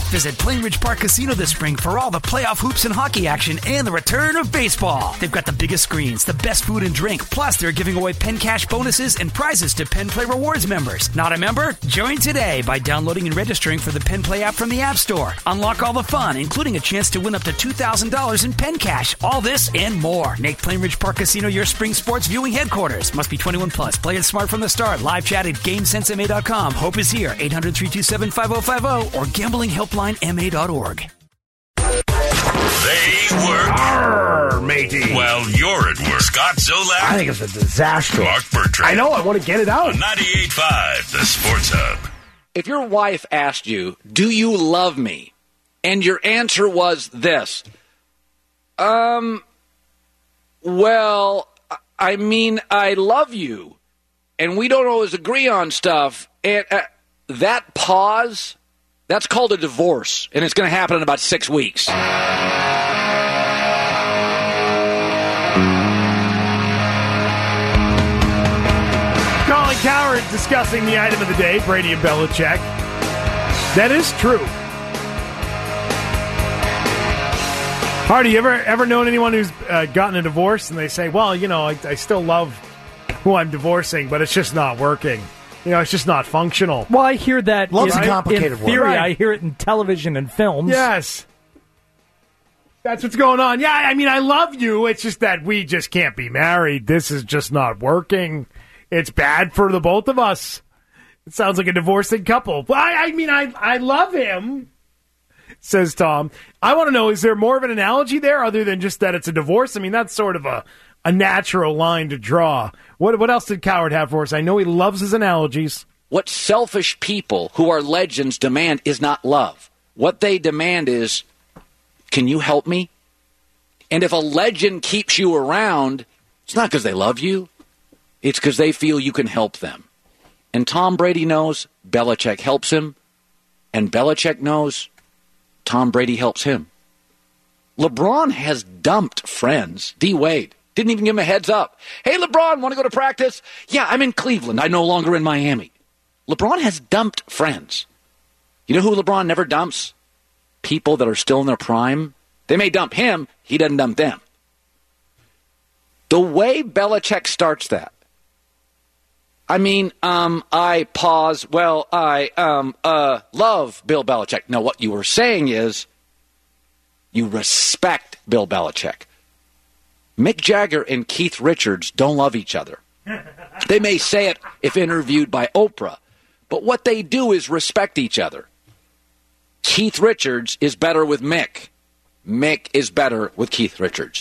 Visit Plainridge Park Casino this spring for all the playoff hoops and hockey action and the return of baseball. They've got the biggest screens, the best food and drink, plus they're giving away Penn Cash bonuses and prizes to Penn Play Rewards members. Not a member? Join today by downloading and registering for the Penn Play app from the App Store. Unlock all the fun, including a chance to win up to $2,000 in Penn Cash. All this and more. Make Plainridge Park Casino your spring sports viewing headquarters. Must be 21 plus. Play it smart from the start. Live chat at GameSenseMA.com. Hope is here. 800-327-5050 or gamblinghelplinema.org. They work. Arr, matey. Well, you're at work. Scott Zolak. I think it's a disaster. Mark Bertrand. I know. I want to get it out. 98.5, the Sports Hub. If your wife asked you, do you love me? And your answer was this. Well, I mean, I love you. And we don't always agree on stuff. And that pause, that's called a divorce. And it's going to happen in about 6 weeks. Colin Coward discussing the item of the day, Brady and Belichick. That is true. Hardy, you ever known anyone who's gotten a divorce and they say, well, you know, I still love who I'm divorcing, but it's just not working. You know, it's just not functional. Well, I hear that Love's a complicated in theory. word. Right. I hear it in television and films. Yes. That's what's going on. Yeah, I mean, I love you. It's just that we just can't be married. This is just not working. It's bad for the both of us. It sounds like a divorcing couple. Well, I mean, I love him, says Tom. I want to know, is there more of an analogy there other than just that it's a divorce? I mean, that's sort of a natural line to draw. What else did Coward have for us? I know he loves his analogies. What selfish people who are legends demand is not love. What they demand is, can you help me? And if a legend keeps you around, it's not because they love you. It's because they feel you can help them. And Tom Brady knows Belichick helps him, and Belichick knows Tom Brady helps him. LeBron has dumped friends. D. Wade didn't even give him a heads up. Hey, LeBron, want to go to practice? Yeah, I'm in Cleveland. I'm no longer in Miami. LeBron has dumped friends. You know who LeBron never dumps? People that are still in their prime. They may dump him. He doesn't dump them. The way Belichick starts that, I mean, I pause. Well, I love Bill Belichick. No, what you were saying is you respect Bill Belichick. Mick Jagger and Keith Richards don't love each other. They may say it if interviewed by Oprah, but what they do is respect each other. Keith Richards is better with Mick. Mick is better with Keith Richards.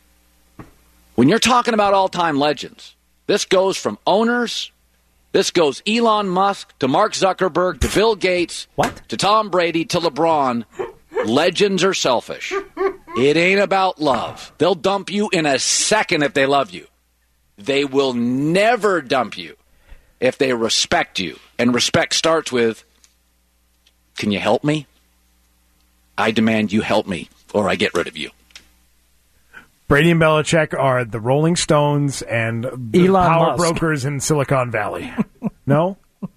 When you're talking about all-time legends, this goes from owners, this goes Elon Musk to Mark Zuckerberg to Bill Gates, to Tom Brady to LeBron. Legends are selfish. It ain't about love. They'll dump you in a second if they love you. They will never dump you if they respect you. And respect starts with, can you help me? I demand you help me, or I get rid of you. Brady and Belichick are the Rolling Stones and the Elon power Musk. brokers in Silicon Valley. No?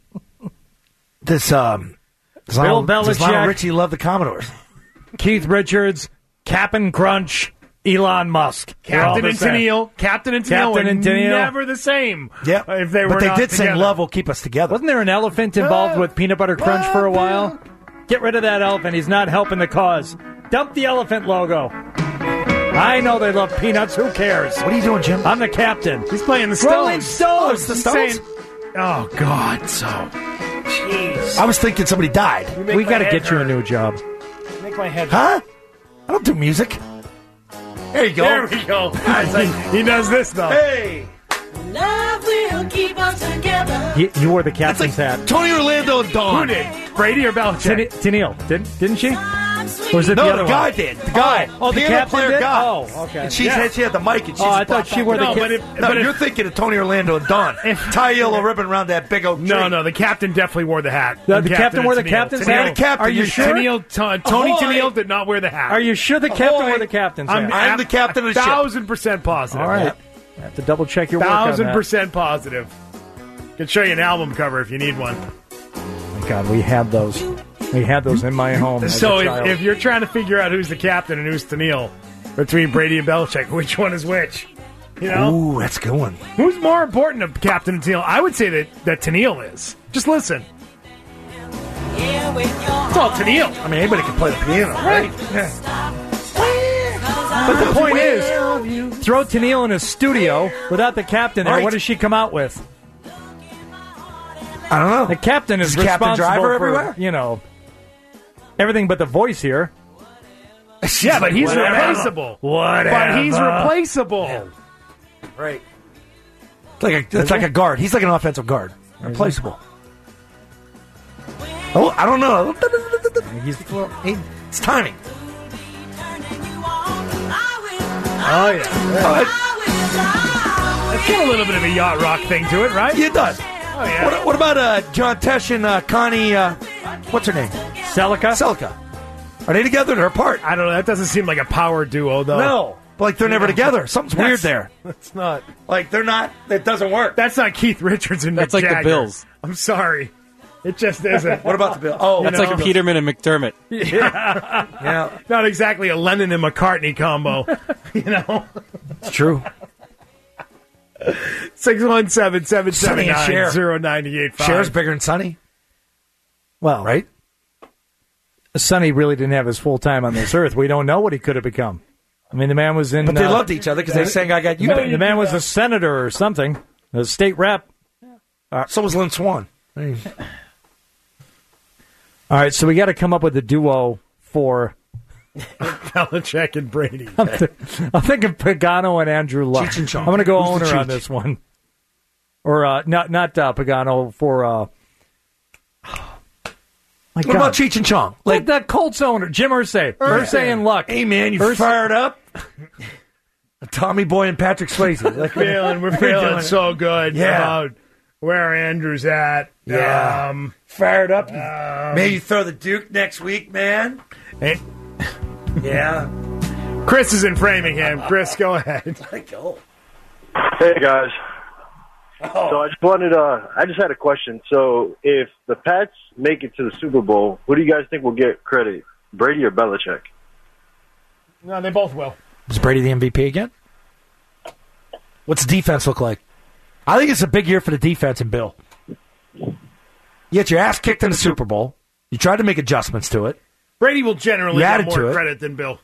Does Bill Lionel Belichick, Richie love the Commodores? Keith Richards, Cap'n Crunch, Elon Musk. Captain and Tennille. Captain and Tennille. Never the same. Yeah. If they were but they not did together. sing Love Will Keep Us Together. Wasn't there an elephant involved with Peanut Butter Crunch for a while? Get rid of that elephant. He's not helping the cause. Dump the elephant logo. I know they love peanuts. Who cares? What are you doing, Jim? I'm the captain. He's playing the Stones. Rolling Stones. it's the Stones? Oh, God. So, jeez. I was thinking somebody died. We got to get you a new job. Make my head. Huh? I don't do music. There you go. There we go. He does this, though. Hey. Love will keep us together. You wore the captain's hat. Tony Orlando and Dawn. Who did? Brady or Belichick? Tennille. Didn't she? Or was it No, the other the guy one? did. The guy. Oh, the piano captain player did? guy. Oh, okay. And she had the mic. And she's I thought she wore the No, captain. but you're thinking of Tony Orlando and Dawn. Tie a yellow ribbon around that big oak tree. No, the captain definitely wore the hat. The captain wore the Tennille. captain's Tennille. hat? The captain, Are you you're sure? Tony Ahoy! Tennille did not wear the hat. Are you sure the captain wore the captain's hat? I'm the captain of the ship. 1,000% positive. All right. I have to double check your work on that. 1,000% positive. Can show you an album cover if you need one. Oh my God, we had those. We had those in my home. So if you're trying to figure out who's the captain and who's Tennille between Brady and Belichick, which one is which? You know? Ooh, that's a good one. Who's more important to Captain Tennille? I would say that Tennille is. Just listen. It's all Tennille. I mean, anybody can play the piano, right? Yeah. But the point is, throw Tennille in a studio without the captain there. Right. What does she come out with? I don't know. The captain is Captain responsible Driver for, everywhere? you know, everything but the voice here. Yeah, but he's Whatever. replaceable. Whatever. But he's replaceable. Right. It's like a guard. He's like an offensive guard. Replaceable. Oh, I don't know. It's timing. Oh, yeah. It's got a little bit of a yacht rock thing to it, right? Yeah, it does. Oh, yeah. What about John Tesh and Connie, what's her name? Celica. Are they together or they're apart? I don't know. That doesn't seem like a power duo, though. No. Like they're never together. Something's weird there. That's not. Like they're not. It doesn't work. That's not Keith Richards and That's Mick like the Jagger. Bills. I'm sorry. It just isn't. What about the Bill? Oh, That's like Peterman and McDermott. yeah. Not exactly a Lennon and McCartney combo. You know? It's true. 617-779-0985. Cher's bigger than Sonny. Well, Right? Sonny really didn't have his full time on this earth. We don't know what he could have become. I mean, the man was in. But they loved each other because they sang "I Got You." The man was a senator or something, a state rep. So was Lynn Swan. All right, so we got to come up with a duo for Belichick and Brady. I'm thinking Pagano and Andrew Luck. Cheech and Chong. I'm going to go Who's the owner on Cheech? this one, or not Pagano for. My What about Cheech and Chong? Like the Colts owner, Jim Irsay. Irsay and Luck. Hey, man, you fired up? Tommy Boy and Patrick Swayze. Like, We're feeling so good Yeah. about where Andrew's at. Yeah. Fired up? Maybe throw the Duke next week, man? Hey, Yeah. Chris is in Framingham. Chris, go ahead. Go. Hey guys. So I just had a question. So if the Pats make it to the Super Bowl, who do you guys think will get credit, Brady or Belichick? No, they both will. Is Brady the MVP again? What's the defense look like? I think it's a big year for the defense and Bill. You get your ass kicked in the Super Bowl. You tried to make adjustments to it. Brady will generally You get added to more it. credit than Bill.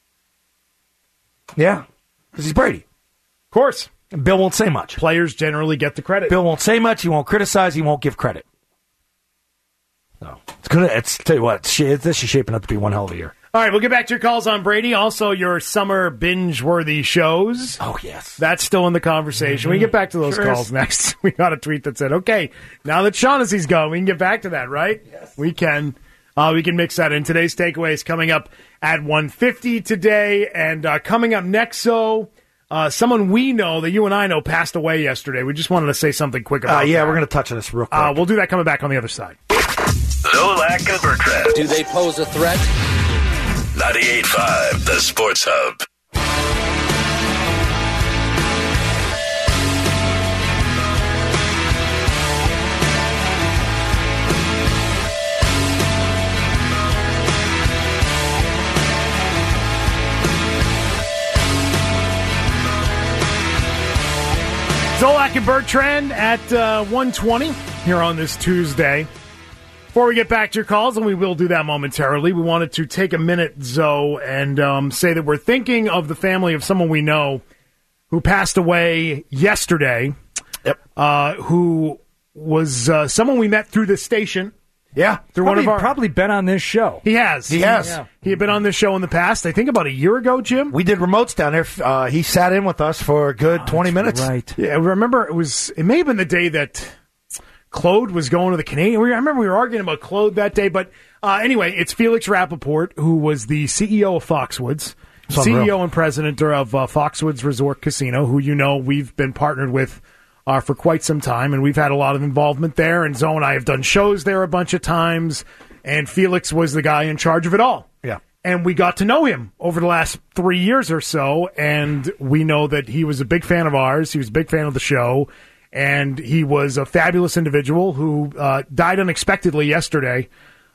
Yeah. Because he's Brady. Of course. And Bill won't say much. Players generally get the credit. Bill won't say much. He won't criticize. He won't give credit. So it's gonna. Tell you what. This is shaping up to be one hell of a year. All right, we'll get back to your calls on Brady. Also, your summer binge-worthy shows. Oh yes, that's still in the conversation. We can get back to those Sure calls is. next. We got a tweet that said, "Okay, now that Shaughnessy's gone, we can get back to that, right?" Yes, we can. We can mix that in. Today's takeaway is coming up at 1:50 today, and coming up next. So, someone we know that you and I know passed away yesterday. We just wanted to say something quick about. Yeah, that. we're going to touch on this real quick. We'll do that coming back on the other side. Zolak and Bertrand. Do they pose a threat? 98.5, the Sports Hub. Zolak and Bertrand at 1:20 here on this Tuesday. Before we get back to your calls, and we will do that momentarily, we wanted to take a minute, Zoe, and say that we're thinking of the family of someone we know who passed away yesterday. Yep. Who was someone we met through this station. Yeah. Through one of our. Probably been on this show. He has. He has. Yeah. He had been on this show in the past, I think about a year ago, Jim. We did remotes down there. He sat in with us for a good 20 minutes. Right. Yeah, I remember it may have been the day that Claude was going to the Canadian. I remember we were arguing about Claude that day, but anyway, it's Felix Rappaport, who was the CEO of Foxwoods, CEO and president of Foxwoods Resort Casino, who you know we've been partnered with for quite some time, and we've had a lot of involvement there, and Zoe and I have done shows there a bunch of times, and Felix was the guy in charge of it all. Yeah. And we got to know him over the last 3 years or so, and we know that he was a big fan of ours, he was a big fan of the show, and he was a fabulous individual who died unexpectedly yesterday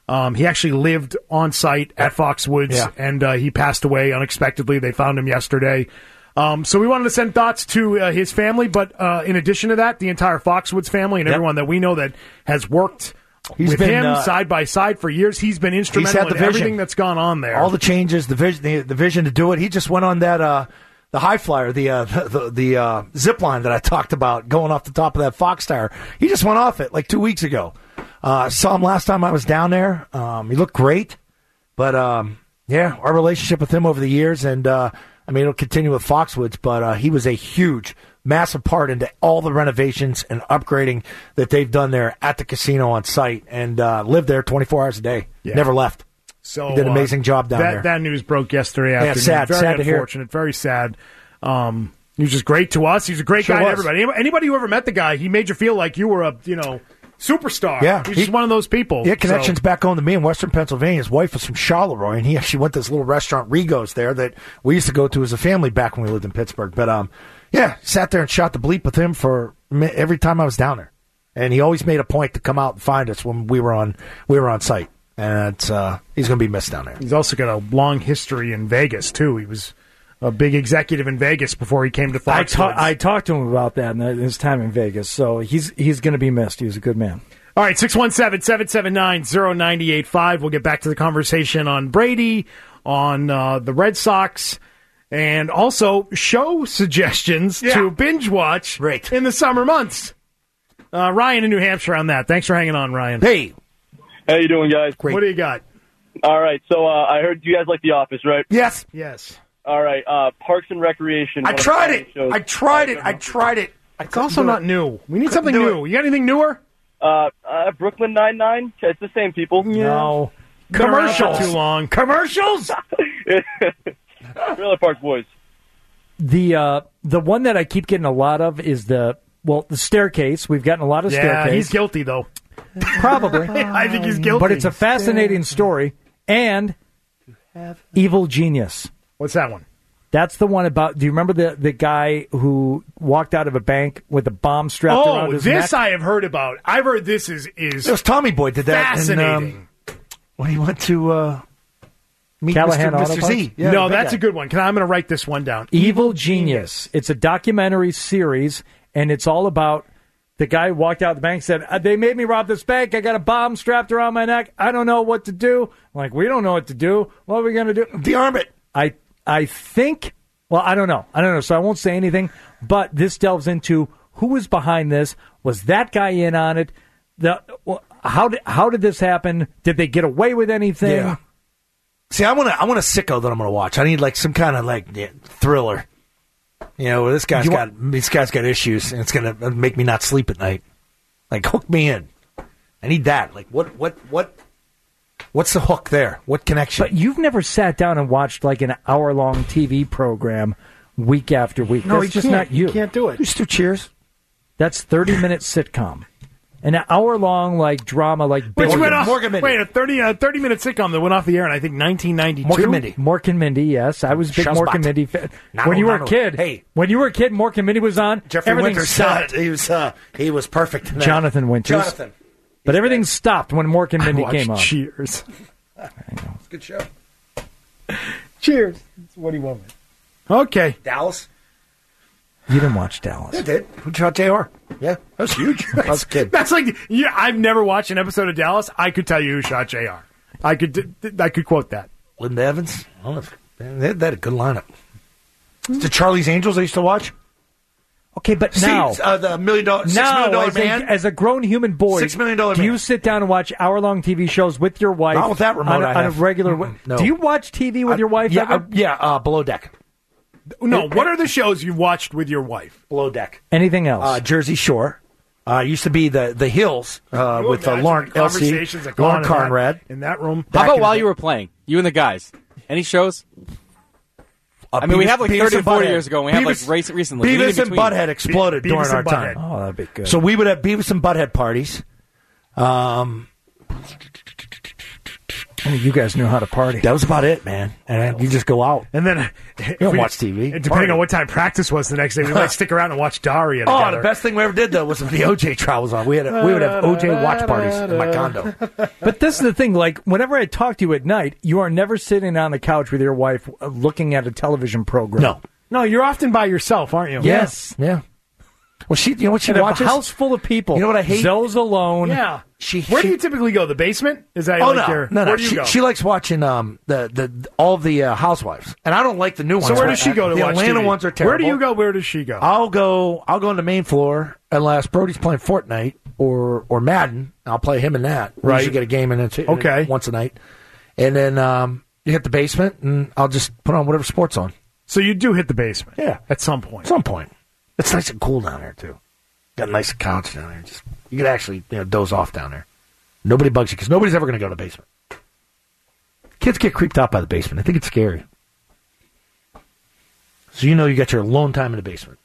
He actually lived on site at Foxwoods, and he passed away unexpectedly. They found him yesterday. So we wanted to send thoughts to his family, but in addition to that, the entire Foxwoods family and everyone that we know that has worked with him side by side for years. He's been instrumental in everything that's gone on there. All the changes, the vision to do it. He just went on that the high flyer, the zip line that I talked about, going off the top of that Fox Tower. He just went off it like 2 weeks ago. Saw him last time I was down there. He looked great, but our relationship with him over the years, and it'll continue with Foxwoods. But he was a huge, massive part into all the renovations and upgrading that they've done there at the casino on site, and lived there 24 hours a day. Yeah. Never left. So he did an amazing job down there. That news broke yesterday afternoon. Sad. Very sad unfortunate. To hear. Very sad. He was just great to us. He was a great guy to everybody. Anybody who ever met the guy, he made you feel like you were a superstar. Yeah, he's just one of those people. He had connections back home to me in Western Pennsylvania. His wife was from Charleroi, and he actually went to this little restaurant, Rigo's, there that we used to go to as a family back when we lived in Pittsburgh. But sat there and shot the bleep with him for every time I was down there, and he always made a point to come out and find us when we were on site. And he's going to be missed down there. He's also got a long history in Vegas too. He was a big executive in Vegas before he came to Foxwoods. I talked to him about that in his time in Vegas, so he's going to be missed. He was a good man. All right, 617-779-0985. We'll get back to the conversation on Brady, on the Red Sox, and also show suggestions to binge watch in the summer months. Ryan in New Hampshire on that. Thanks for hanging on, Ryan. Hey. How you doing, guys? Great. What do you got? All right, so I heard you guys like The Office, right? Yes. All right, Parks and Recreation. I tried it. It's also not new. We need something new. You got anything newer? Brooklyn Nine-Nine. It's the same people. No. Commercials. Too long. Commercials? Trailer Park Boys. The one that I keep getting a lot of is the Staircase. We've gotten a lot of Staircase. Yeah, he's guilty, though. Probably. I think he's guilty. But it's a fascinating story. And Evil Genius. What's that one? That's the one about, do you remember the guy who walked out of a bank with a bomb strapped around his neck? Oh, this I have heard about. I've heard this is it was Tommy Boy did that. Fascinating. When he went to meet Callahan Mr. Z. Yeah, no, that's a good one. I'm going to write this one down. Evil Genius. It's a documentary series, and it's all about the guy who walked out of the bank and said, they made me rob this bank. I got a bomb strapped around my neck. I don't know what to do. I'm like, we don't know what to do. What are we going to do? De-arm it. I think, well, I don't know, so I won't say anything, but this delves into who was behind this. Was that guy in on it? How did this happen? Did they get away with anything? Yeah. See, I want a sicko that I'm going to watch. I need like some kind of thriller. Where this guy's got issues, and it's going to make me not sleep at night. Like, hook me in. I need that. Like, what's the hook there? What connection? But you've never sat down and watched like an hour-long TV program week after week. No, that's just not you. You can't do it. Just do Cheers. That's 30-minute sitcom. An hour-long drama Which went off, Mork and Mindy. Wait, a 30-minute sitcom that went off the air in, I think, 1992? Mork and Mindy, yes. I was a big Mork and Mindy fan. When you were a kid, Mork and Mindy was on, Jeffrey everything Winters stopped. He was perfect in that. Jonathan Winters. Jonathan. But everything stopped when Mork and Mindy came on. Cheers. I know. It's a good show. Cheers. That's what he wanted. Okay. Dallas. You didn't watch Dallas. I did. Who shot JR? Yeah, that was huge. I was a kid. That's I've never watched an episode of Dallas. I could tell you who shot JR. I could quote that. Linda Evans. They had a good lineup. The Charlie's Angels I used to watch. Okay, but now the $6 million man. As a grown human boy, $6 million man. Do you sit down and watch hour-long TV shows with your wife? Not with that remote. On a regular. No. Do you watch TV with your wife? Yeah. Below Deck. No, what are the shows you've watched with your wife? Below Deck. Anything else? Jersey Shore. Used to be the Hills with Lauren Elsie, Lauren Conrad. In that room. How about while you were playing? You and the guys. Any shows? We have 30 or 40 years ago, and we have recently. Beavis and Butthead exploded during our time. Oh, that'd be good. So we would have Beavis and Butthead parties. I mean, you guys knew how to party. That was about it, man. And you just go out. And then you don't watch TV. Depending on what time practice was the next day, we might stick around and watch Daria Oh, together. the best thing we ever did, though, was when the OJ trial was on. We would have OJ watch parties in my condo. But this is the thing. Like, whenever I talk to you at night, you are never sitting on the couch with your wife looking at a television program. No, you're often by yourself, aren't you? Yes. Yeah. Well, you know what she and watches? A house full of people. You know what I hate? Zoe's alone. Yeah. Where do you typically go? The basement? Is that Oh, like no. your... No. Where do you go? She likes watching the all the Housewives. And I don't like the new ones. So where does she go to the watch Atlanta TV? ones are terrible. Where do you go? Where does she go? I'll go on the main floor unless Brody's playing Fortnite or Madden. I'll play him in that. We Right. usually get a game in it Okay. once a night. And then you hit the basement, and I'll just put on whatever sport's on. So you do hit the basement? Yeah. At some point. At some point. It's nice and cool down there, too. Got a nice couch down there. You can actually doze off down there. Nobody bugs you because nobody's ever going to go to the basement. Kids get creeped out by the basement. I think it's scary. So you got your alone time in the basement.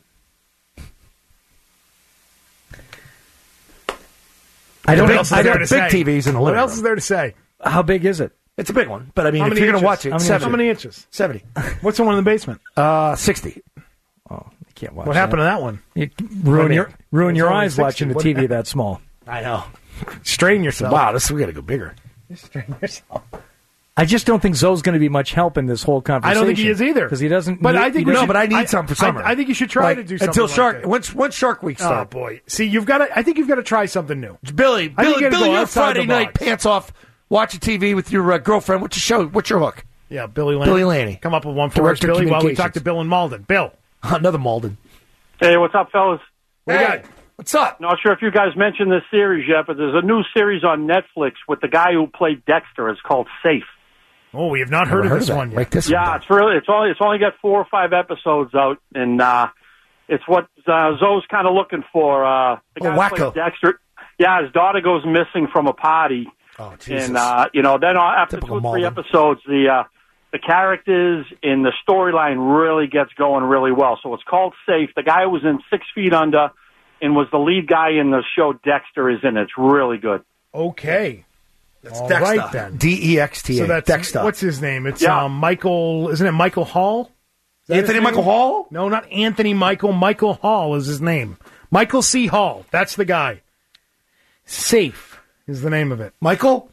I don't What know. else is there to big say? TVs in the living What else room. is there to say? How big is it? It's a big one. But I mean, How if many you're going to inches? watch it, How many inches? 70. What's the one in the basement? 60. Oh, you can't watch What happened to that one? You ruin your It's only eyes 60. watching the What TV happened? that small. I know. Strain yourself. Wow, we got to go bigger. Strain yourself. I just don't think Zoe's going to be much help in this whole conversation. I don't think he is either. Because he doesn't. But need- I think he we doesn't- should- but I need some for summer. I think you should try to do something until like Shark. that. Once Shark Week Oh starts. boy! See, you've got to. I think you've got to try something new. Billy, I think you gotta go you're outside Friday the night, box. pants off, watching TV with your girlfriend. What's your show? What's your hook? Yeah, Billy Laney. Billy Laney. Come up with one for us, Director Billy, while we Communications. talk to Bill and Malden. Bill, Another Malden. Hey, what's up, fellas? what do you got? What's up? Not sure if you guys mentioned this series yet, but there's a new series on Netflix with the guy who played Dexter. It's called Safe. Oh, we have not heard of this one yet. Like this Yeah, one. it's only got 4 or 5 episodes out, and it's what Zoe's kind of looking for. The guy who wacko. played Dexter. Yeah, his daughter goes missing from a party, Oh, Jesus. and then after Typical 2 or 3 Malden. episodes, the characters and the storyline really gets going really well. So it's called Safe. The guy who was in 6 Feet Under and was the lead guy in the show Dexter is in it. It's really good. Okay. That's All Dexter. right, then. Dexta. So that's Dexter. what's his name? It's Yeah. Michael. Isn't it Michael Hall? Is that Anthony his name? Michael Hall? No, not Anthony Michael. Michael Hall is his name. Michael C. Hall. That's the guy. Safe is the name of it. Michael?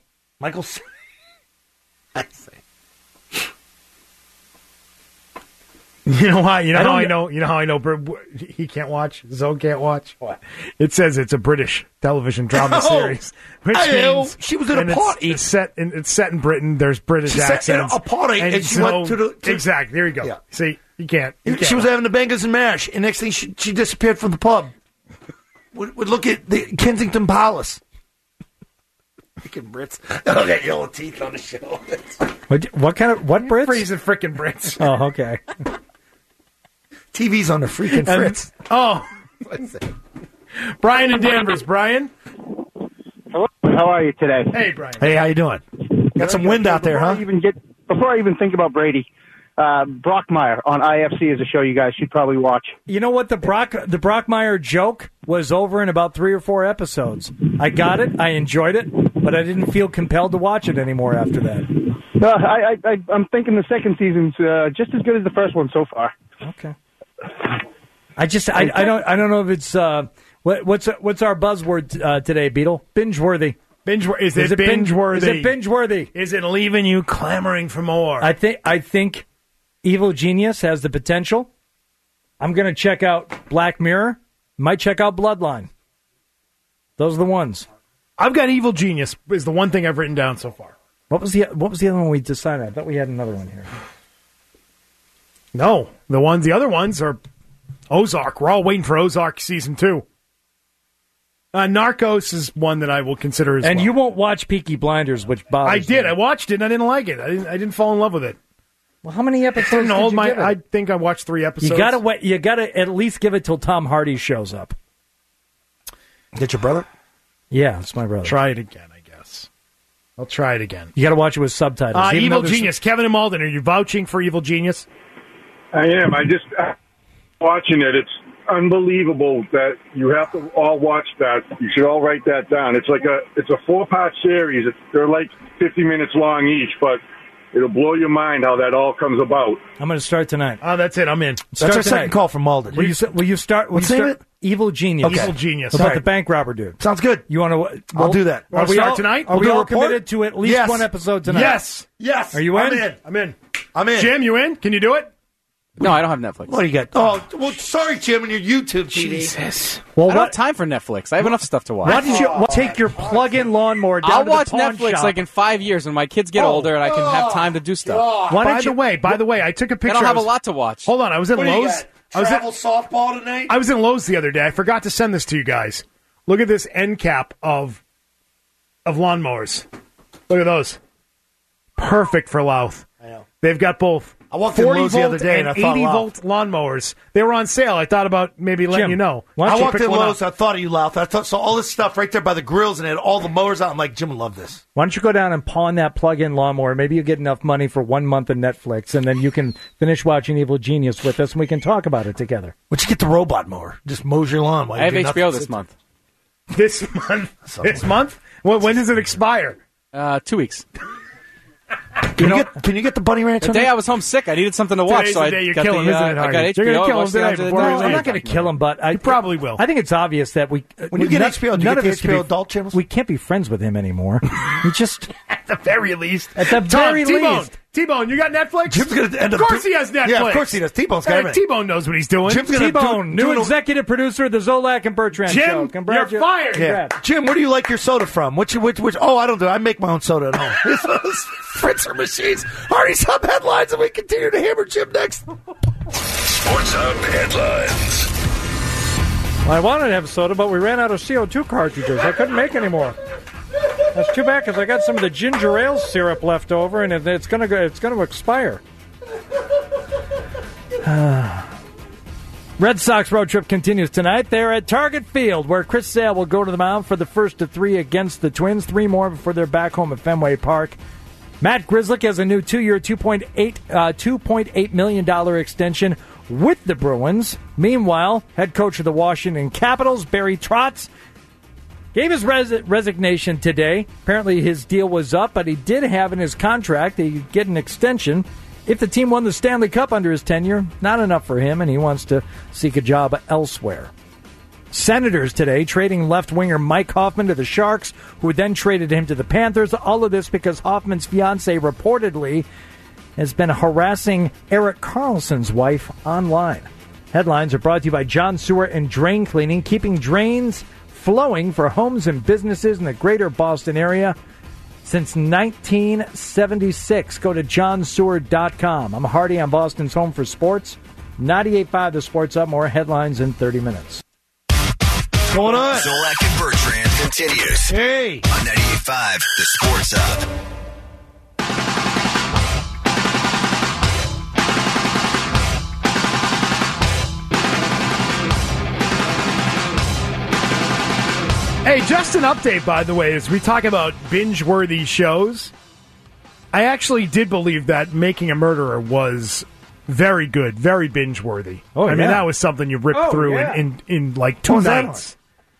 I see. You know why? You know I how don't I get- know? You know how I know? He can't watch. Zoe can't watch. What? It says it's a British television drama Oh, series. Which I know. means She was in a and it's- party. It's set in Britain. There's British She's set in accents. a party, and she went to the- exactly. There you go. Yeah. See, you can't. She was having the bangers and mash, and next thing she disappeared from the pub. Would look at the Kensington Palace. Freaking Brits. Oh, got yellow teeth on the show. What kind of what Brits? freezing freaking Brits. Oh, okay. TV's on the freaking Fritz. Oh, Brian and Danvers. Brian. Hello. How are you today? Hey, Brian. Hey, how you doing? Got some wind out there, huh? Before I even think about Brady, Brockmire on IFC is a show you guys should probably watch. You know what? The Brockmire joke was over in about 3 or 4 episodes. I got it. I enjoyed it, but I didn't feel compelled to watch it anymore after that. I'm thinking the second season's just as good as the first one so far. Okay. I don't know if it's what's our buzzword today, Beetle? Binge-worthy. Is it binge-worthy? Is it binge-worthy? Is it leaving you clamoring for more? I think Evil Genius has the potential. I'm going to check out Black Mirror. Might check out Bloodline. Those are the ones. I've got Evil Genius is the one thing I've written down so far. What was the other one we decided? I thought we had another one here. No, the other ones are Ozark. We're all waiting for Ozark season 2. Narcos is one that I will consider as And well. you won't watch Peaky Blinders, which bothers I did. me. I watched it and I didn't like it. I didn't fall in love with it. Well, how many episodes Didn't did hold you my. give it? I think I watched 3 episodes. You gotta at least give it till Tom Hardy shows up. Get your brother? Yeah, it's my brother. Try it again, I guess. I'll try it again. You got to watch it with subtitles. Even Evil though there's- Genius. Kevin and Malden, are you vouching for Evil Genius? I am. I just watching it. unbelievable that you have to all watch that. You should all write that down. It's a 4-part series. They're like 50 minutes long each, but it'll blow your mind how that all comes about. I'm going to start tonight. Oh, that's it. I'm in. That's our second call from Malden. Will you start? What's the name of it? Evil Genius. Okay. Evil Genius. About Okay. the bank robber dude. Sounds good. You want to? I'll do that. Are we start tonight? Are we We'll do all a report? committed to at least Yes. one episode tonight? Yes. Are you in? I'm in. I'm in. Jim, you in? Can you do it? No, I don't have Netflix. What do you got? Oh, well, sorry, Jim, and your YouTube TV. Jesus. Well, I don't have time for Netflix. I have enough stuff to watch. Why don't you take your plug-in lawnmower down I'll to watch the pawn Netflix shop? like in 5 years when my kids get older and I can have time to do stuff. By the way, I took a picture. I don't have a lot to watch. Hold on, I was at What do you Lowe's. got? Travel softball tonight? I was in Lowe's the other day. I forgot to send this to you guys. Look at this end cap of lawnmowers. Look at those. Perfect for Louth. I know. They've got both I walked in 40 Lowe's the volt other day and I thought 80 Louth. volt lawnmowers. They were on sale. I thought about maybe letting Jim, you know. why don't I you walked pick in one Lowe's. up? I thought of you, Louth. I saw all this stuff right there by the grills and it had all the mowers out. I'm like, Jim would love this. Why don't you go down and pawn that plug-in lawnmower? Maybe you get enough money for 1 month of Netflix, and then you can finish watching Evil Genius with us, and we can talk about it together. Why don't you get the robot mower? Just mows your lawn. While I have you do HBO nothing. this month. This month? This month? When does it expire? 2 weeks. Can you get the Bunny Ranch? The day I was homesick, I needed something to watch, Today's so the I day you got kill him, the, isn't it, I got Hardy? HBO. You're gonna kill him I watched it today after the before day. we leave. I'm not going to kill him, but I probably will. I think it's obvious that we When you get HBO, do you none get of the us can HBO be- adult channels? We can't be friends with him anymore. We just At the very least. At the Tom, very T-Bone. least. T-Bone, you got Netflix? Jim's going to end up. Of course he has Netflix. Yeah, of course he does. T-Bone's got everything. T-Bone knows what he's doing. Jim's gonna T-Bone, do new executive producer of the Zolak and Bertrand Jim, show. you're fired. Yeah. Jim, where do you like your soda from? Which? Oh, I don't do. I make my own soda at home. It's those Fritzer machines. Already some headlines, and we continue to hammer Jim next. Sports Hub headlines. Well, I wanted to have soda, but we ran out of CO2 cartridges. I couldn't make any more. That's too bad because I got some of the ginger ale syrup left over, and it's going to expire. Red Sox road trip continues tonight. They're at Target Field, where Chris Sale will go to the mound for the first of three against the Twins. Three more before they're back home at Fenway Park. Matt Grzelcyk has a new 2-year, $2.8 million extension with the Bruins. Meanwhile, head coach of the Washington Capitals, Barry Trotz, gave his resignation today. Apparently his deal was up, but he did have in his contract that he'd get an extension if the team won the Stanley Cup under his tenure. Not enough for him, and he wants to seek a job elsewhere. Senators today trading left-winger Mike Hoffman to the Sharks, who then traded him to the Panthers. All of this because Hoffman's fiancée reportedly has been harassing Erik Karlsson's wife online. Headlines are brought to you by John Sewer and Drain Cleaning, keeping drains flowing for homes and businesses in the greater Boston area since 1976. Go to johnseward.com. I'm Hardy on Boston's Home for Sports. 98.5 The Sports Up. More headlines in 30 minutes. What's going on? Zolak and Bertrand continues. Hey. On 98.5 The Sports Up. Hey, just an update, by the way, as we talk about binge-worthy shows. I actually did believe that Making a Murderer was very good, very binge-worthy. Oh, I mean, yeah. that was something you ripped through in like 2 What was that nights.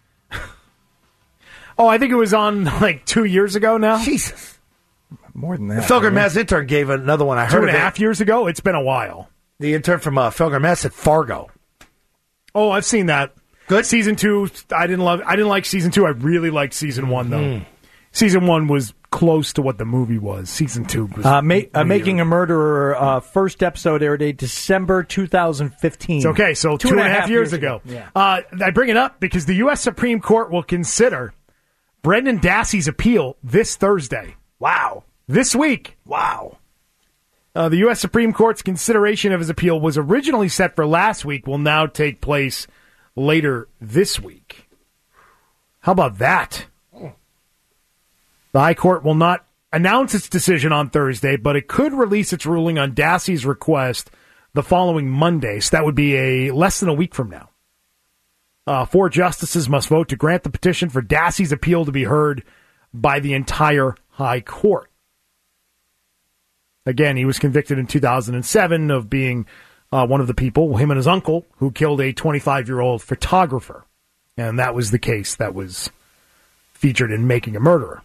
I think it was on like 2 years ago now. Jesus. More than that. Felger Mass intern gave another one. I heard 2.5 years ago? It's been a while. The intern from Felger Mass at Fargo. Oh, I've seen that. Good. Season 2, I didn't like season 2. I really liked season 1, though. Season 1 was close to what the movie was. Season 2 was Making a Murderer, first episode aired in December 2015. It's okay, so 2.5 years ago. Yeah. I bring it up because the U.S. Supreme Court will consider Brendan Dassey's appeal this Thursday. Wow. This week. Wow. The U.S. Supreme Court's consideration of his appeal was originally set for last week, will now take place later this week. How about that? The High Court will not announce its decision on Thursday, but it could release its ruling on Dassey's request the following Monday. So that would be less than a week from now. 4 justices must vote to grant the petition for Dassey's appeal to be heard by the entire High Court. Again, he was convicted in 2007 of being one of the people, him and his uncle, who killed a 25-year-old photographer. And that was the case that was featured in Making a Murderer.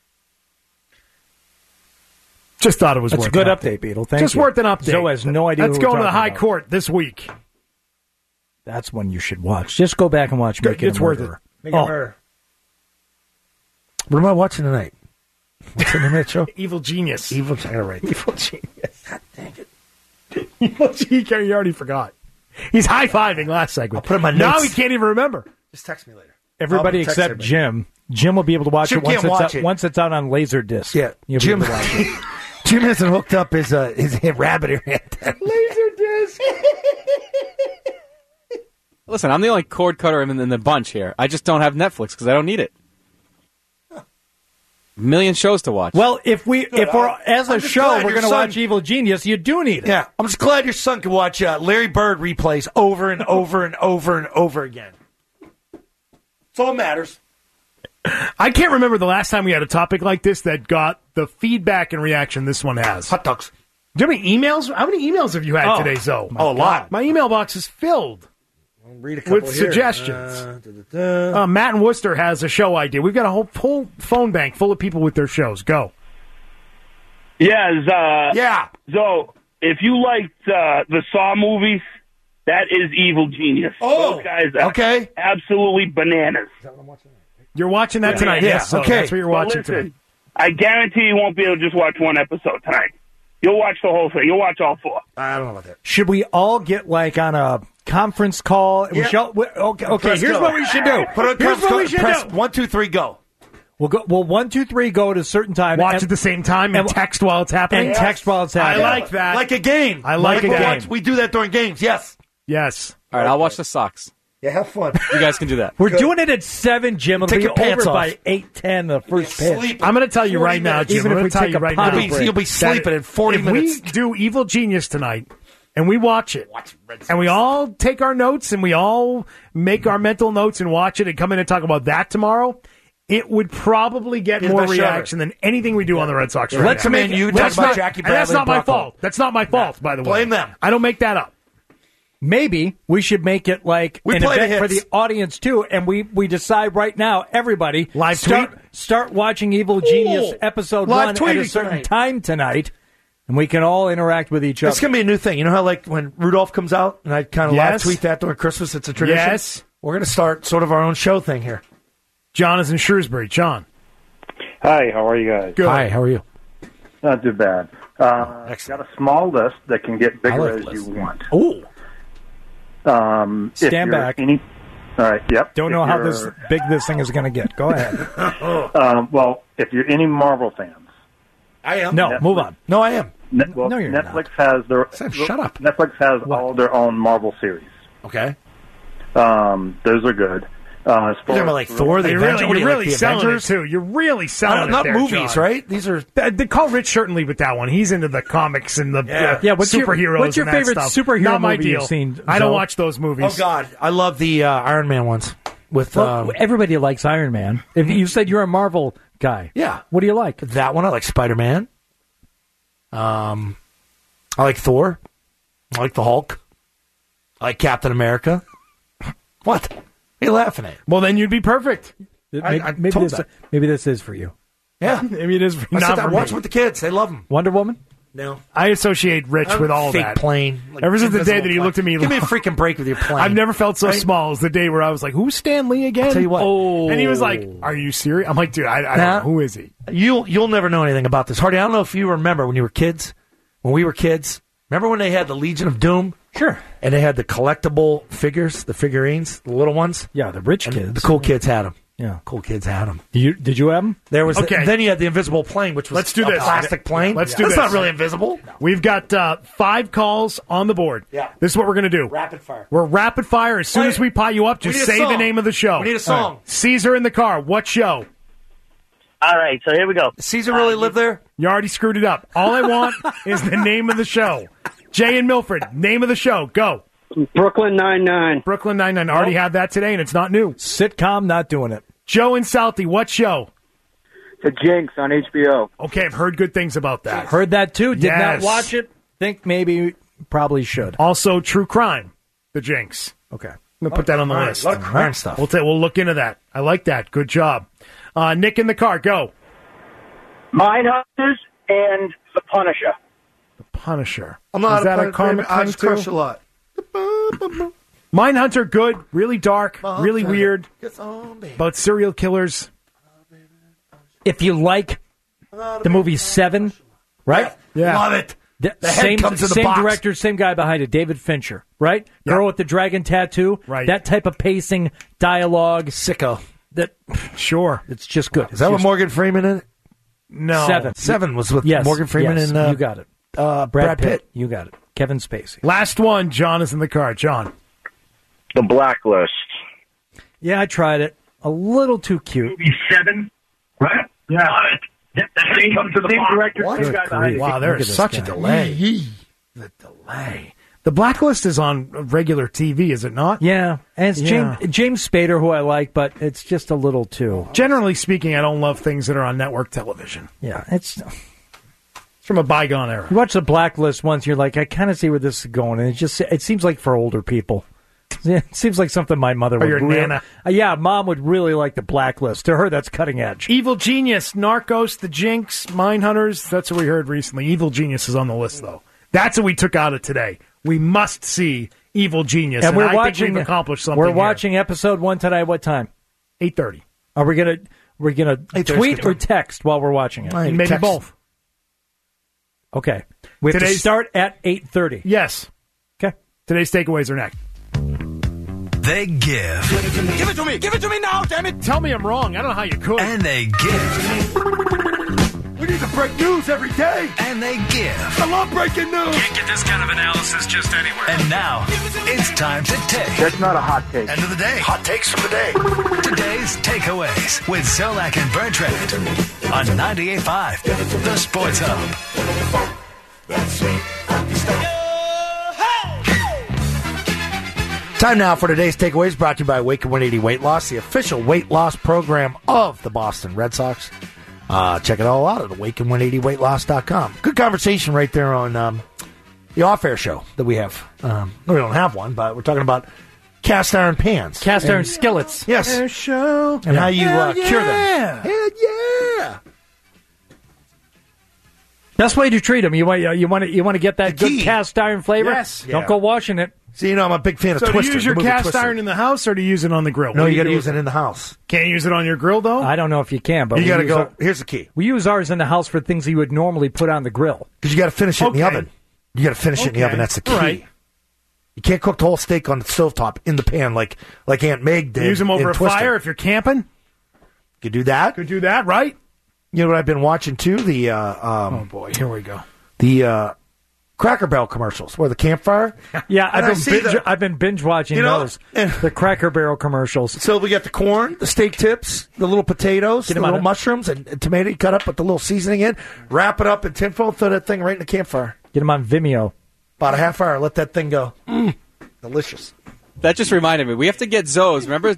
Just thought it was That's worth a good an update, Beetle. Thank Just you. worth an update. Joe has no idea Let's who go we're to the talking high about. court this week. That's one you should watch. Just go back and watch Making It's a worth Murderer. it. Making a Murderer. What am I watching tonight? What's the name of that show? Evil Genius. Evil Genius. Evil Genius. God dang it. Evil Genius. You already forgot. He's high-fiving last segment. I'll put it in my Now notes. he can't even remember. Just text me later. Everybody I'll text except everybody. Jim. Jim will be able to watch Jim it once can't it's watch out, it. once it's out on Laserdisc. Yeah, You'll be Jim. able to watch it. Jim hasn't hooked up his rabbit ear yet. Laserdisc. Listen, I'm the only cord cutter in the bunch here. I just don't have Netflix because I don't need it. A million shows to watch. Well, if we're as a I'm just show glad we're your going to son- watch Evil Genius, you do need it. Yeah, I'm just glad your son can watch Larry Bird replays over and over and over and over again. That's all that matters. I can't remember the last time we had a topic like this that got the feedback and reaction this one has. Hot dogs. Do you have any emails? How many emails have you had today, Zoe? Oh, a lot. My email box is filled I'll read a couple with here. suggestions. Matt in Worcester has a show idea. We've got a whole phone bank full of people with their shows. Go. Yeah. So, if you liked the Saw movies, that is Evil Genius. Oh, those guys are okay. absolutely bananas. You're watching that tonight. Yeah, Yes, Zoe, okay. that's what you're But watching listen, tonight. I guarantee you won't be able to just watch one episode tonight. You'll watch the whole thing. You'll watch all four. I don't know about that. Should we all get like on a conference call? Yeah. Okay. Press Here's go. what we should do. Put on Here's what we should press do. 1, 2, 3, go. We'll go. Well, 1, 2, 3, go at a certain time. Watch at the same time and text while it's happening. And text while it's I happening. like that. Like a game. I like a we game. watch- we do that during games. Yes. Yes. All right, I'll watch the Sox. Yeah, have fun. You guys can do that. We're doing it at 7, Jim. It'll Take be your pants over off. by 8:10. The first pitch. Sleep. I'm going to tell you 40 right now, minutes. Jim. Even I'm if going we to tell take you a right potty now. break. You'll be that sleeping in 40 if minutes. we do Evil Genius tonight and we watch it, and we all take our notes and we all make our mental notes and watch it and come in and talk about that tomorrow, it would probably get It's more best show ever. reaction than anything we do on the Red Sox. Right Let's now. make you talk That's about not- Jackie and that's Bradley not my and Buffalo. fault. That's not my fault, by the way. Blame them. I don't make that up. Maybe we should make it like We an play the event for hits. the audience too, and we decide right now, everybody Live start watching Evil Genius episode Live 1 at a tweeting certain tonight. time tonight, and we can all interact with each other. It's going to be a new thing. You know how, like, when Rudolph comes out and I kind of live Yes. tweet that during Christmas? It's a tradition. Yes. We're going to start sort of our own show thing here. John is in Shrewsbury. John. Hi, how are you guys? Good. Hi, how are you? Not too bad. Got a small list that can get I bigger like as you want. Oh. If Stand you're back. All right, yep. Don't If know how you're- big this thing is going to get. Go ahead. Well, if you're any Marvel fans, I am. No, move on. No, I am. No, you're Netflix has their Shut up. Netflix has all their own Marvel series. Okay. Those are good. As far You're talking about, like, as- Thor, the You're Avengers? What do really, you like, the selling Avengers? it, too. You're really selling it Not there, movies, John. right? These are... They call Rich Shirtley with that one. He's into the comics and the Yeah, what's your- superheroes. what's your and that favorite stuff. superhero Not my movie you've deal. seen, I don't Joe? watch those movies. Oh, God. I love the Iron Man ones. With Well, everybody likes Iron Man. If you said you're a Marvel guy, yeah. what do you like? That one. I like Spider-Man. I like Thor. I like the Hulk. I like Captain America. What? What are you laughing at? Well, then you'd be perfect. Maybe this is for you. Yeah. Maybe it is I not said for that. Watch me. with the kids. They love them. Wonder Woman? No. I associate Rich with all fake that. plane. Like Ever since the day invisible that he plane. looked at me, Give me a freaking break with your plane. I've never felt so Right? small as the day where I was like, "Who's Stan Lee again?" I'll tell you what. Oh. And he was like, "Are you serious?" I'm like, "Dude, I don't know. Who is he?" You'll never know anything about this. Hardy, I don't know if you remember when you were kids, when we were kids. Remember when they had the Legion of Doom? Sure. And they had the collectible figures, the figurines, the little ones? Yeah, the rich And kids. The cool kids had them. Yeah. Cool kids had them. Did you have them? There was Okay. then you had the invisible plane, which was Let's do a this. plastic plane. Let's do That's this. not really invisible. We've got 5 calls on the board. Yeah. This is what we're going to do. Rapid fire. We're rapid fire. As soon Play as it. we pot you up, We just need a say the song. name of the show. We need a song. All right. Caesar in the car. What show? All right, so here we go. Does Caesar really live there? You already screwed it up. All I want is the name of the show. Jay and Milford, name of the show. Go. Brooklyn Nine-Nine. Brooklyn Nine-Nine. Already had that today, and it's not new. Sitcom, not doing it. Joe and Southie, what show? The Jinx on HBO. Okay, I've heard good things about that. Heard that too. Did Yes. not watch it. Think maybe probably should. Also, true crime, the Jinx. Okay. I'm going to put that on the list. A lot of crime stuff. We'll look into that. I like that. Good job. Nick in the car, go. Mindhunters and The Punisher. The Punisher. I'm not Is that a karmic I thing, just too? crush a lot. Mindhunter, good. Really dark. Really weird. Gets on, baby. About serial killers. If you like the movie Seven, right? Yeah. Love it. The head same comes in the same box. director, same guy behind it, David Fincher, right? Yep. Girl with the dragon tattoo, Right. That type of pacing, dialogue, Sicko. that Sure. it's just good. Is that with Morgan Freeman in it? No. Seven was with Yes, Morgan Freeman yes, and you got it. Brad Pitt. You got it. Kevin Spacey. Last one. John is in the car. John. The Blacklist. Yeah, I tried it. A little too cute. Seven, right? Yeah. The same director, same guy behind it. Wow, there Look is at such this a guy. delay. The delay. The Blacklist is on regular TV, is it not? Yeah, and it's Yeah. James Spader, who I like, but it's just a little too. Generally speaking, I don't love things that are on network television. Yeah, it's from a bygone era. You watch The Blacklist once, you're like, I kind of see where this is going, and it seems like for older people. It seems like something my mother would your really. Nana. Yeah, Mom would really like The Blacklist. To her, that's cutting edge. Evil Genius, Narcos, The Jinx, Mindhunters. That's what we heard recently. Evil Genius is on the list, though. That's what we took out of today. We must see Evil Genius, And we're I watching. think we've accomplished something. We're here. watching episode 1 tonight. What time? 8:30. Are we gonna 8:30 tweet is or good. text while we're watching it? Maybe text. both. Okay. We have to start at 8:30. Yes. Okay. Today's takeaways are next. They give. Give it to me! Give it to me now, damn it! Tell me I'm wrong. I don't know how you could. And they give. We need to break news every day. And they give. I love breaking news. Can't get this kind of analysis just anywhere. And now, it's time to take. That's not a hot take. End of the day. Hot takes from the day. Today's takeaways with Zolak and Bertrand on 98.5, The Sports Hub. Time now for today's takeaways, brought to you by Awaken 180 Weight Loss, the official weight loss program of the Boston Red Sox. Check it all out at awaken180weightloss.com. Good conversation right there on the off-air show that we have. We don't have one, but we're talking about cast iron pans. Cast iron skillets. Yes. Show. And how you Hell cure them. yeah. Hell yeah. Best way to treat them. You want to get that The good key. cast iron flavor. Yes. Don't Yeah. go washing it. So, you know, I'm a big fan of So do Twister. you use your the movie cast Twister. iron in the house or do you use it on the grill? No, What do you got to do use with it in the house. Can't use it on your grill, though? I don't know if you can, but You we got to use go. our- Here's the key. We use ours in the house for things you would normally put on the grill. Because you got to finish it in the Okay. oven. You got to finish it in the Okay. oven. That's the key. All right. You can't cook the whole steak on the stovetop in the pan like Aunt Meg did. Use them over in a Twister. fire if you're camping? You could do that. Could do that, right? You know what I've been watching too? The Oh, boy. Here we go. the Cracker Barrel commercials where the campfire. Yeah, And I see I've been binge watching You know, those. and- The Cracker Barrel commercials. So we got the corn, the steak tips, the little potatoes, the 'em little on it. mushrooms, and tomato you cut up with the little seasoning in. Wrap it up in tinfoil, throw that thing right in the campfire. Get them on Vimeo. About a half hour, let that thing go. Delicious. That just reminded me. We have to get Zoe's. Remember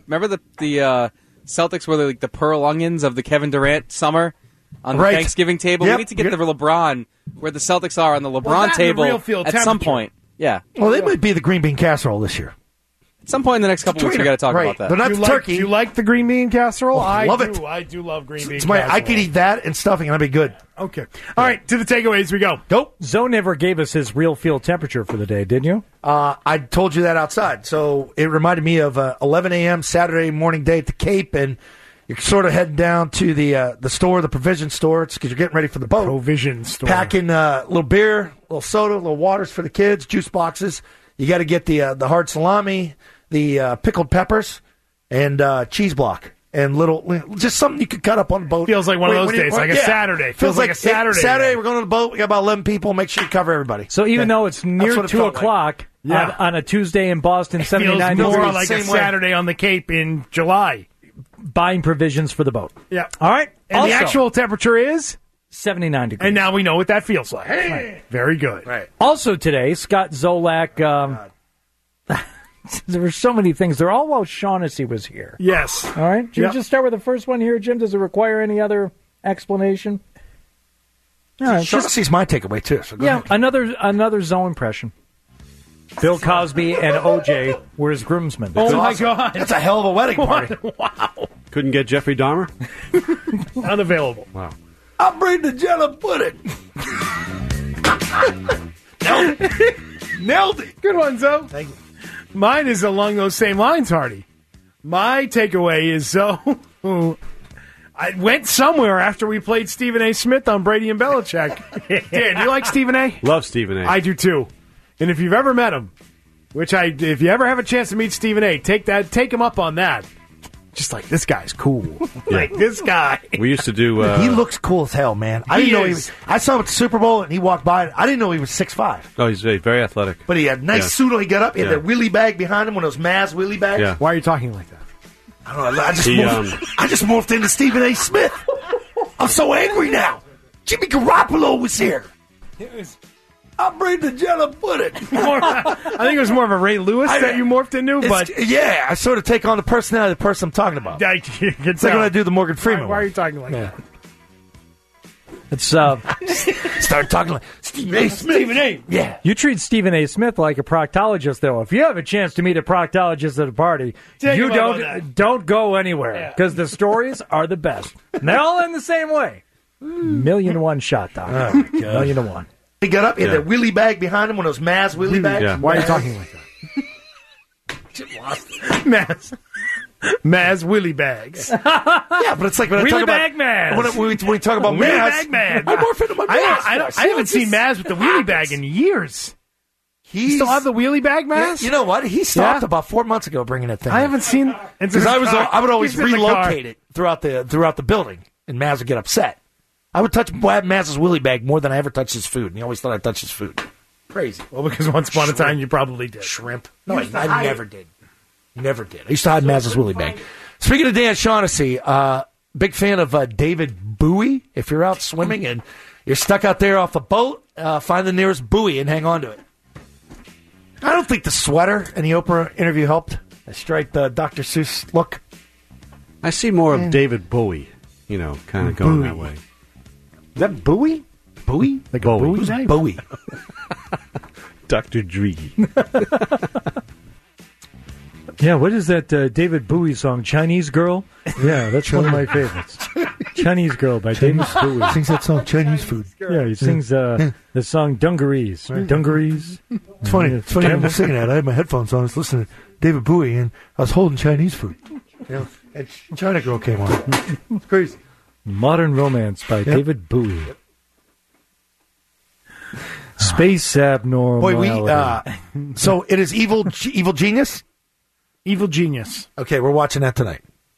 the Celtics were like the pearl onions of the Kevin Durant summer on the Right. Thanksgiving table. Yep. We need to get the LeBron where the Celtics are on the LeBron Well, that and the table real field at some temperature. point. Yeah, Well, they might be the green bean casserole this year. at some point in the next couple weeks we got to talk Right. about that. They're not Do the you like, turkey. do you like the green bean casserole? Oh, I love it. I do love green bean It's my, casserole. I could eat that and stuffing, and I'd be good. Okay. All right, to the takeaways we go. Go. Zoe never gave us his real field temperature for the day, didn't you? I told you that outside. So it reminded me of 11 a.m. Saturday morning day at the Cape, and you're sort of heading down to the store, the provision store. It's because you're getting ready for the boat. Provision store. Packing a little beer, a little soda, a little waters for the kids, juice boxes. You got to get the hard salami, the pickled peppers, and cheese block. And just something you could cut up on the boat. Feels like one of those days, like a Saturday. Feels like a Saturday. Saturday, we're going on the boat. We got about 11 people. Make sure you cover everybody. So even though it's near what it 2 felt like. o'clock Yeah. on a Tuesday in Boston, Feels 79 more degrees, like a same way. Saturday on the Cape in July. buying provisions for the boat. Yeah. All right. And the Also, actual temperature is? 79 degrees. And now we know what that feels like. Right. Very good. Right. Also today, Scott Zolak. There were so many things. They're all while Shaughnessy was here. Yes. All right. Should Yep. we just start with the first one here, Jim? Does it require any other explanation? All right. Shaughnessy's my takeaway, too. So go Yeah, ahead. another Zoe impression. Bill Cosby and O.J. were his groomsmen. Oh, my God. That's a hell of a wedding party. Wow. Couldn't get Jeffrey Dahmer? Unavailable. Wow. I'll bring the jello pudding. Nailed it. Good one, Zoe. Thank you. Mine is along those same lines, Hardy. My takeaway is Zoe. I went somewhere after we played Stephen A. Smith on Brady and Belichick. Dan, you like Stephen A? Love Stephen A. I do too. And if you've ever met him, if you ever have a chance to meet Stephen A., take him up on that. Just like, this guy's cool. Like, this guy. We used to do... he looks cool as hell, man. I didn't know he was... I saw him at the Super Bowl, and he walked by. I didn't know he was 6'5". Oh, he's very athletic. But he had a nice suit on. He got up. He had that wheelie bag behind him, one of those Maz wheelie bags. Yeah. Why are you talking like that? I don't know. I just morphed into Stephen A. Smith. I'm so angry now. Jimmy Garoppolo was here. I'll bring the jello pudding. I think it was more of a Ray Lewis that you morphed into, but yeah, I sort of take on the personality of the person I'm talking about. It's like when I do the Morgan Freeman. Why are you talking like that? It's start talking like Stephen A. Smith. Stephen A. Yeah. You treat Stephen A. Smith like a proctologist, though. If you have a chance to meet a proctologist at a party, you don't go anywhere because the stories are the best. And they all end the same way. 1,000,000 shot, Doc. Oh, my God. 1,000,001. He got up. He had that wheelie bag behind him, one of those Maz wheelie bags. Yeah. Why are you talking like that? Maz willy bags. Yeah, but it's like when I talk about Maz. When we talk about Wheelie Maz, bag Maz. I morph into my Maz. I haven't seen Maz with the wheelie bag in years. You still have the wheelie bag, Maz? You know what? He stopped about 4 months ago bringing that thing. I haven't seen because I would always relocate it throughout the building, and Maz would get upset. I would touch Maz's wheelie bag more than I ever touched his food, and he always thought I touched his food. Crazy. Well, because once upon a time you probably did. Shrimp. No, I never did. Never did. I used to hide Maz's wheelie bag. Speaking of Dan Shaughnessy, big fan of David Bowie. If you're out swimming and you're stuck out there off a boat, find the nearest buoy and hang on to it. I don't think the sweater in the Oprah interview helped. I strike the Dr. Seuss look. I see more of David Bowie, kind of going that way. Is that Bowie? Bowie? Like Bowie. Who's that? Bowie. Dr. Dre. Yeah, what is that David Bowie song, Chinese Girl? Yeah, that's one of my favorites. Chinese Girl by David Bowie. Sings that song, Chinese Food. Yeah, he sings the song Dungarees. Dungarees. It's funny. I was singing that. I had my headphones on. I was listening to David Bowie, and I was holding Chinese food. And China Girl came on. It's crazy. Modern Romance by David Bowie. Space Abnormality. Boy, so it is Evil Genius? Evil Genius. Okay, we're watching that tonight.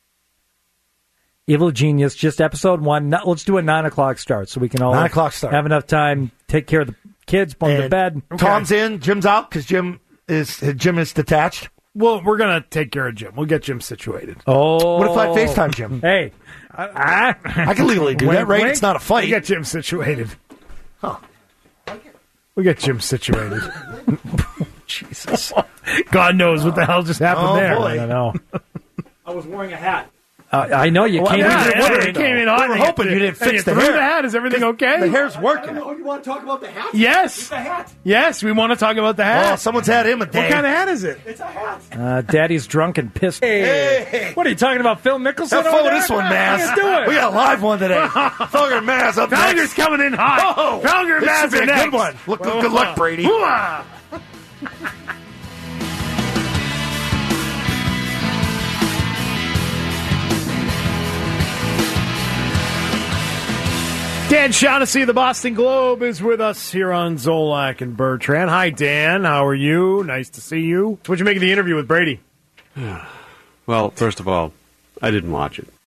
Evil Genius, just episode 1. Let's do a 9 o'clock start so we can all 9 o'clock start. Have enough time, take care of the kids, put them to bed. Tom's in, Jim's out because Jim is detached. Well, we're going to take care of Jim. We'll get Jim situated. Oh. What if I FaceTime Jim? Hey. I can legally do that, right? Wink. It's not a fight. We'll get Jim situated. Huh. We'll get Jim situated. Jesus. God knows what the hell just happened there. Boy. I don't know. I was wearing a hat. I know you came in hot. We were hoping you didn't fix the hair. hair. Hat. Is everything okay? The hair's working. You want to talk about the hat? Yes. It's the hat. Yes, we want to talk about the hat. Oh, someone's had him a day. What kind of hat is it? It's a hat. Daddy's drunk and pissed. Hey. What are you talking about, Phil Mickelson? Have fun with this one, Maz. Let's do it. We got a live one today. Felger and Maz up Felger's next. coming in hot. Oh, Felger and this Maz should be are a next. good one. Good luck, Brady. Dan Shaughnessy of the Boston Globe is with us here on Zolak and Bertrand. Hi, Dan. How are you? Nice to see you. What'd you make of the interview with Brady? Well, first of all, I didn't watch it.